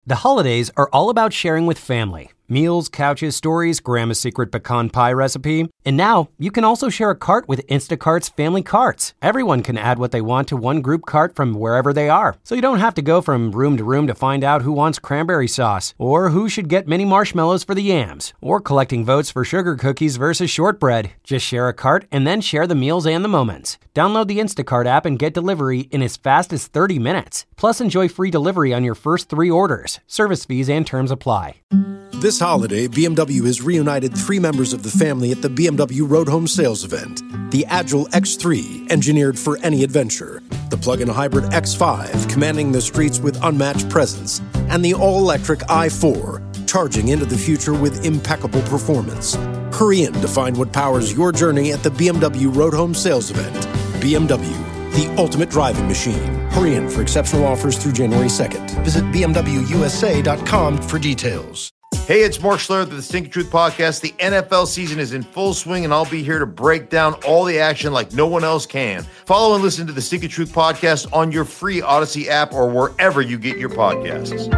The holidays are all about sharing with family. Meals, couches, stories, Grandma's secret pecan pie recipe. And now, you can also share a cart with Instacart's Family Carts. Everyone can add what they want to one group cart from wherever they are. So you don't have to go from room to find out who wants cranberry sauce, or who should get mini marshmallows for the yams, or collecting votes for sugar cookies versus shortbread. Just share a cart and then share the meals and the moments. Download the Instacart app and get delivery in as fast as 30 minutes. Plus, enjoy free delivery on your first 3 orders. Service fees and terms apply. This holiday, BMW has reunited 3 members of the family at the BMW Road Home Sales Event. The Agile X3, engineered for any adventure. The plug-in hybrid X5, commanding the streets with unmatched presence. And the all-electric i4, charging into the future with impeccable performance. Hurry in to find what powers your journey at the BMW Road Home Sales Event. BMW, the ultimate driving machine. Hurry in for exceptional offers through January 2nd. Visit BMWUSA.com for details. Hey, it's Mark Schlereth of the Stinky Truth Podcast. The NFL season is in full swing, and I'll be here to break down all the action like no one else can. Follow and listen to the Stinky Truth Podcast on your free Odyssey app or wherever you get your podcasts.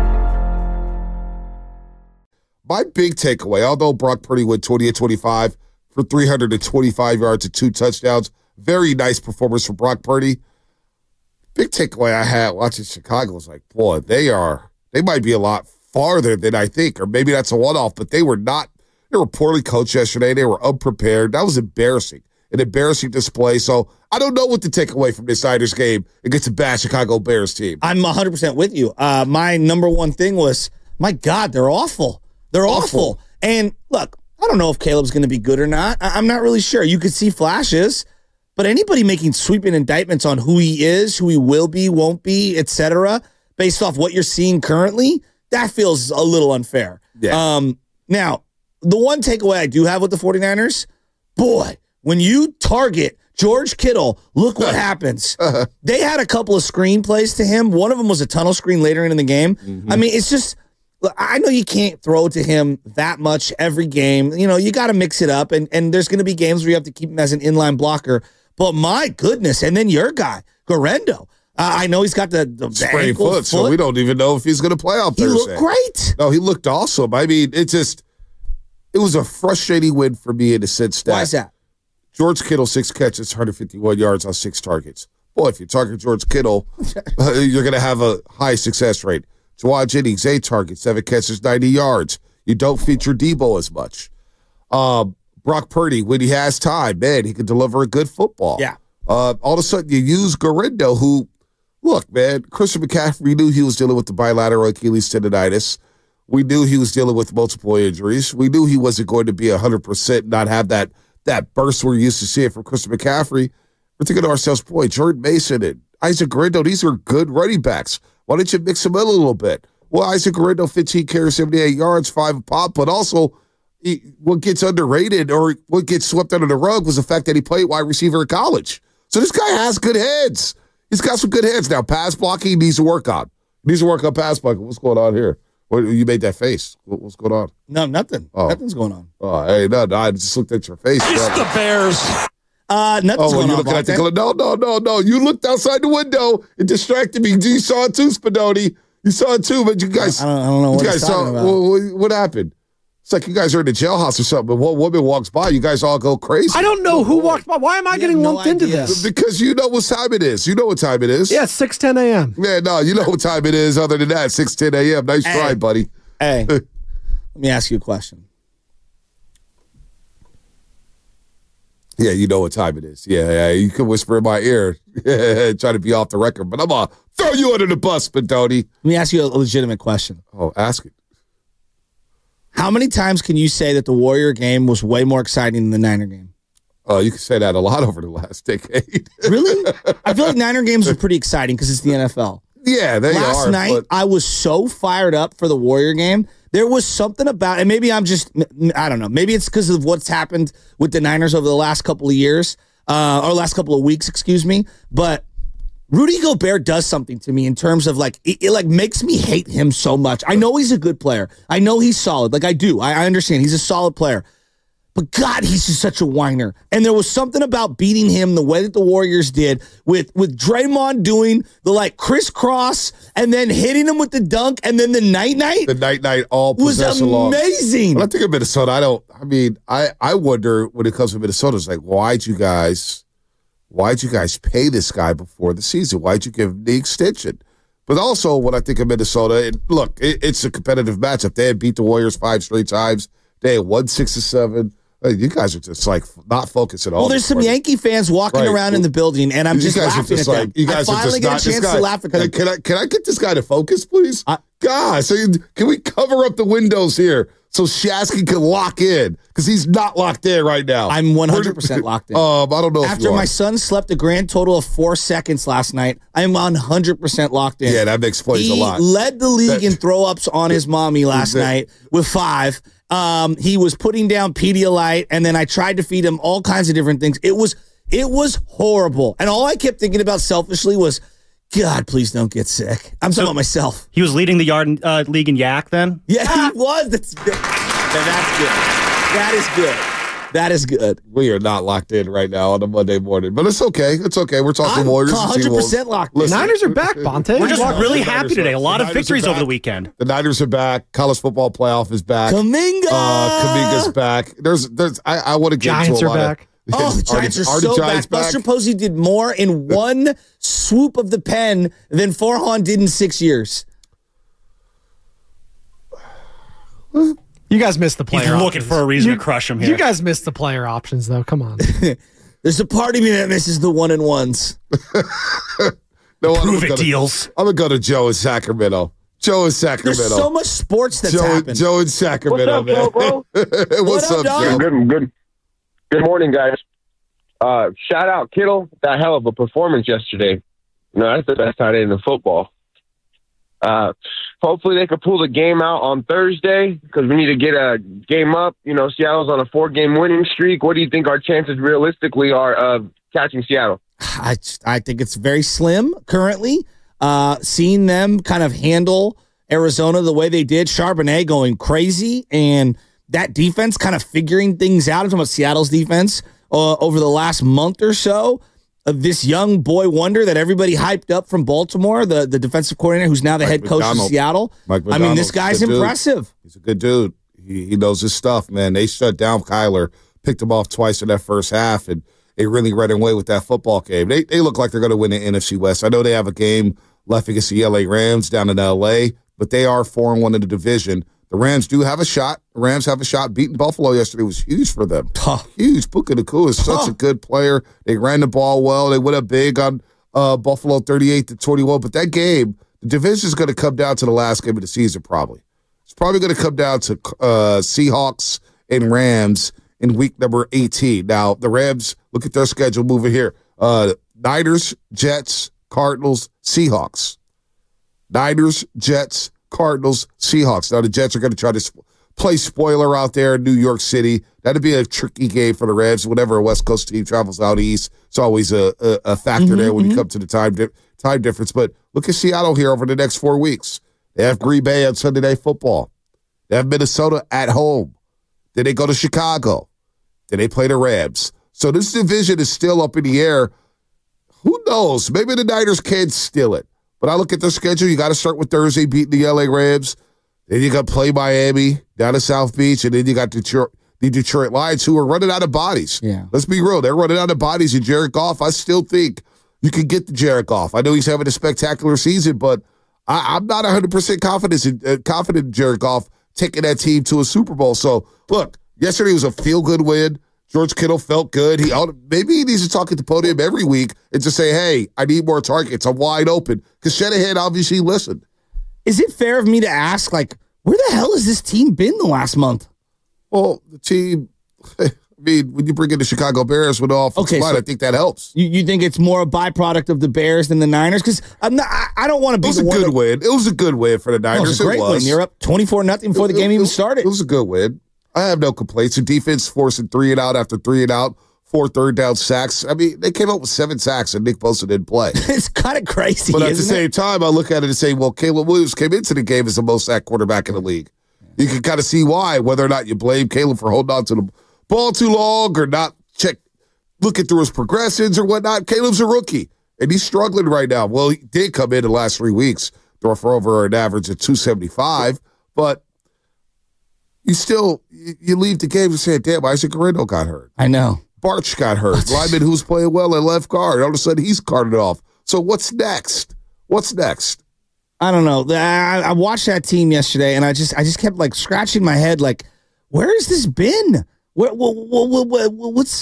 My big takeaway, although Brock Purdy went 20-25 for 325 yards and 2 touchdowns, very nice performance from Brock Purdy. Big takeaway I had watching Chicago was like, boy, they might be a lot farther than I think, or maybe that's a one-off, but they were poorly coached yesterday. They were unprepared. That was embarrassing, an embarrassing display. So I don't know what to take away from this Niners game against a bad Chicago Bears team. I'm 100% with you. My number one thing was, my God, they're awful. They're awful. And look, I don't know if Caleb's going to be good or not. I'm not really sure. You could see flashes, but anybody making sweeping indictments on who he is, who he will be, won't be, etc., based off what you're seeing currently, that feels a little unfair. Yeah. Now, the one takeaway I do have with the 49ers, boy, when you target George Kittle, look what happens. They had a couple of screen plays to him. One of them was a tunnel screen later in the game. Mm-hmm. I mean, it's just, I know you can't throw to him that much every game. You know, you got to mix it up, and there's going to be games where you have to keep him as an inline blocker. But my goodness, and then your guy, Guerrero. I know he's got the sprained foot, so we don't even know if he's going to play on Thursday. He looked great. No, he looked awesome. I mean, it was a frustrating win for me in the sense that. Why is that? George Kittle, 6 catches, 151 yards on 6 targets. Boy, if you target George Kittle, you're going to have a high success rate. Jawad Jennings, 8 targets, 7 catches, 90 yards. You don't feature Debo as much. Brock Purdy, when he has time, man, he can deliver a good football. Yeah. All of a sudden, you use Guerrero, who, look, man, Christian McCaffrey knew he was dealing with the bilateral Achilles tendonitis. We knew he was dealing with multiple injuries. We knew he wasn't going to be 100%, not have that burst we're used to seeing from Christian McCaffrey. We're thinking to ourselves, boy, Jordan Mason and Isaac Guerrero, these are good running backs. Why don't you mix them in a little bit? Well, Isaac Guerrero, 15 carries, 78 yards, 5 a pop, but also what gets underrated or what gets swept under the rug was the fact that he played wide receiver in college. So this guy has good heads. He's got some good heads. Now, pass blocking he needs to work on. He needs to work on pass blocking. What's going on here? You made that face. What's going on? No, nothing. Oh. Nothing's going on. Oh, hey, no, I just looked at your face. It's the Bears. Nothing's going on. No. You looked outside the window. It distracted me. You saw it too, Spadoni. You saw it too, but you guys. I don't know what you're talking about. What happened? It's like you guys are in the jailhouse or something, but one woman walks by, you guys all go crazy. I don't know who walked by. Why am I getting lumped into this? Because you know what time it is. You know what time it is. Yeah, 6:10 a.m. Yeah, no, you know what time it is other than that, 6:10 a.m. Nice try, buddy. Hey, let me ask you a question. Yeah, you know what time it is. Yeah, you can whisper in my ear, try to be off the record, but I'm going to throw you under the bus, Spadoni. Let me ask you a legitimate question. Oh, ask it. How many times can you say that the Warrior game was way more exciting than the Niner game? You can say that a lot over the last decade. Really? I feel like Niner games are pretty exciting because it's the NFL. Yeah, they are. Last night, I was so fired up for the Warrior game. There was something about, and maybe I'm just, I don't know, maybe it's because of what's happened with the Niners over the last couple of years, or last couple of weeks, excuse me, but Rudy Gobert does something to me in terms of like, it like makes me hate him so much. I know he's a good player. I know he's solid. Like I do. I understand. He's a solid player. But God, he's just such a whiner. And there was something about beating him the way that the Warriors did with Draymond doing the crisscross and then hitting him with the dunk and then the night-night. The night-night all was amazing. When I think of Minnesota, I wonder when it comes to Minnesota, it's like, why'd you guys pay this guy before the season? Why'd you give him the extension? But also when I think of Minnesota, it's a competitive matchup. They had beat the Warriors 5 straight times. They had won 6 or 7. You guys are just not focused at all. Well, there's some Yankee fans walking around in the building, and I'm just laughing at them. You guys I finally get a chance to laugh at them. Can I get this guy to focus, please? Guys, can we cover up the windows here so Shasky can lock in? Because he's not locked in right now. I'm 100% locked in. I don't know. After my son slept a grand total of 4 seconds last night, I'm 100% locked in. Yeah, that explains a lot. He led the league in throw-ups on his mommy last night with 5. He was putting down Pedialyte, and then I tried to feed him all kinds of different things. It was horrible. And all I kept thinking about selfishly was, God, please don't get sick. I'm talking about myself. He was leading the yard league in yak then? Yeah, he was. That's good. That is good. That is good. We are not locked in right now on a Monday morning, but it's okay. It's okay. We're talking Warriors. 100% locked in. The Niners are back, Bonte. We're just really happy today. A lot of victories over the weekend. The Niners are back. College football playoff is back. Kaminga's back. I want to get Giants into a lot are back. The Giants are so back. Buster Posey did more in one swoop of the pen than Farhan did in 6 years. You guys missed the player He's options. looking for a reason to crush him here. You guys missed the player options, though. Come on. There's a part of me that misses the 1-and-1s. Prove it, Deals. I'm going to go to Joe in Sacramento. There's so much sports that's happened. Joe in Sacramento, What's up, bro? What's up, Joe? Good morning, guys. Shout out Kittle. That hell of a performance yesterday. That's the best tight end in football. Hopefully they could pull the game out on Thursday because we need to get a game up. Seattle's on a 4-game winning streak. What do you think our chances realistically are of catching Seattle? I think it's very slim currently. Seeing them kind of handle Arizona the way they did, Charbonnet going crazy, and that defense kind of figuring things out. I'm talking about Seattle's defense over the last month or so. This young boy wonder that everybody hyped up from Baltimore, the defensive coordinator who's now the head coach of Seattle. This guy's impressive. He's a good dude. He knows his stuff, man. They shut down Kyler, picked him off twice in that first half, and they really ran away with that football game. They look like they're going to win the NFC West. I know they have a game left against the LA Rams down in LA, but they are 4-1 in the division. The Rams do have a shot. The Rams have a shot. Beating Buffalo yesterday was huge for them. Huge. Puka Nacua is such a good player. They ran the ball well. They went up big on Buffalo 38-21. But that game, the division is going to come down to the last game of the season probably. It's probably going to come down to Seahawks and Rams in week number 18. Now, the Rams, look at their schedule moving here. Niners, Jets, Cardinals, Seahawks. Niners, Jets, Cardinals, Seahawks. Now, the Jets are going to try to play spoiler out there in New York City. That'd be a tricky game for the Rams. Whenever a West Coast team travels out east, it's always a factor there when you come to the time difference. But look at Seattle here over the next 4 weeks. They have Green Bay on Sunday Night Football. They have Minnesota at home. Then they go to Chicago. Then they play the Rams. So this division is still up in the air. Who knows? Maybe the Niners can steal it. But I look at their schedule. You got to start with Thursday beating the LA Rams. Then you got to play Miami down to South Beach. And then you got the Detroit Lions, who are running out of bodies. Yeah. Let's be real. They're running out of bodies. And Jared Goff, I still think you can get the Jared Goff. I know he's having a spectacular season, but I'm not 100% confident in Jared Goff taking that team to a Super Bowl. So, look, yesterday was a feel-good win. George Kittle felt good. Maybe he needs to talk at the podium every week and just say, hey, I need more targets. I'm wide open. Because Shanahan obviously listened. Is it fair of me to ask, where the hell has this team been the last month? Well, the team, when you bring in the Chicago Bears with all offensive line, I think that helps. You think it's more a byproduct of the Bears than the Niners? Because I don't want to be It was a good win. It was a good win for the Niners. It was a great win. You're up 24-0 before the game even started. It was a good win. I have no complaints. The defense forcing 3 and out after 3 and out, 4 third-down sacks. I mean, they came up with 7 sacks, and Nick Bosa didn't play. It's kind of crazy, But at the same time, I look at it and say, well, Caleb Williams came into the game as the most sacked quarterback in the league. You can kind of see why, whether or not you blame Caleb for holding on to the ball too long or not looking through his progressions or whatnot. Caleb's a rookie, and he's struggling right now. Well, he did come in the last 3 weeks, throw for over an average of 275, but you leave the game and say, damn, Isaac Guerrero got hurt. I know. Barch got hurt. Lyman, who's playing well at left guard, all of a sudden he's carted off. So what's next? What's next? I don't know. I watched that team yesterday, and I just kept like scratching my head, like, where has this been? Where was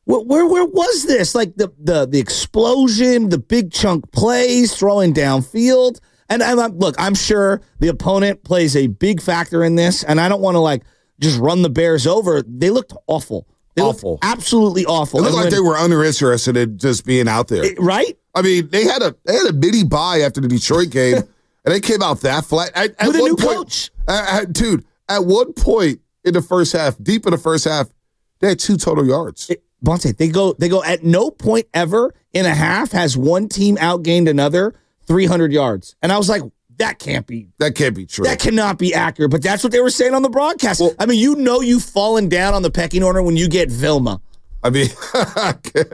this? Like the explosion, the big chunk plays, throwing downfield, and I'm sure the opponent plays a big factor in this, and I don't want to like just run the Bears over. They looked awful. They looked absolutely awful. It looked like they were uninterested in just being out there, right? I mean, they had a mini bye after the Detroit game, and they came out that flat. With a new coach. Dude, at one point in the first half, deep in the first half, they had 2 total yards. Bonte, they go at no point ever in a half has one team outgained another 300 yards. And I was like, that can't be true. That cannot be accurate. But that's what they were saying on the broadcast. Well, I mean, you've fallen down on the pecking order when you get Vilma. I mean, I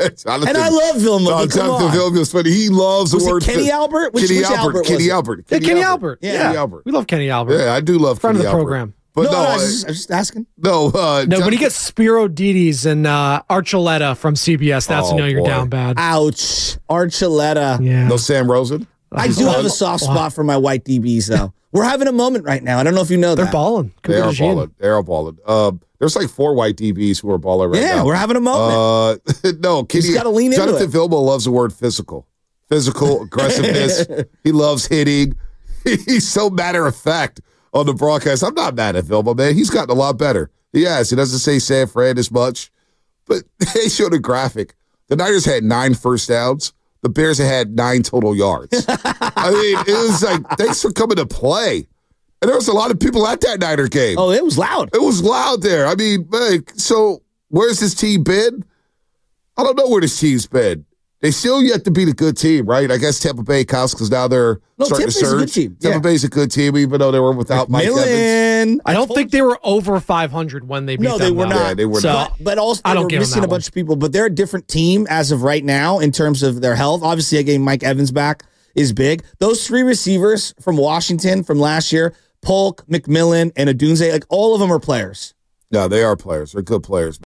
love Vilma. No, Jonathan Vilma's funny. He loves the word. Kenny Albert? Kenny Albert. Kenny Albert. Kenny Albert. We love Kenny Albert. Yeah, I do love Friend Kenny of the Albert. program. But I was just asking. No, when you get Spiro Dides and Archuleta from CBS, that's when you're down bad. Ouch. Archuleta. Yeah. No Sam Rosen? I do have a soft spot for my white DBs, though. We're having a moment right now. I don't know if you know They're that. balling. They are balling. There's like 4 white DBs who are balling right now. Yeah, we're having a moment. No, He's got to lean into Jonathan it. Vilma loves the word physical. Physical, aggressiveness. He loves hitting. He's so matter of fact on the broadcast. I'm not mad at Vilma, man. He's gotten a lot better. He has. He doesn't say San Fran as much. But they showed a graphic. The Niners had 9 first downs. The Bears had 9 total yards. I mean, it was like, thanks for coming to play. And there was a lot of people at that Niner game. Oh, it was loud. It was loud there. I mean, man, so where's this team been? I don't know where this team's been. They still yet to beat a good team, right? I guess Tampa Bay counts because now they're starting to surge. Tampa's a good team. Tampa Bay's a good team, even though they were without Mike Evans. I don't think they were over 500 when they beat them. No, they were not. Yeah, they were not. But also, they were missing a bunch of people. But they're a different team as of right now in terms of their health. Obviously, getting Mike Evans back is big. Those 3 receivers from Washington from last year, Polk, McMillan, and Adunze, like all of them are players. Yeah, they are players. They're good players.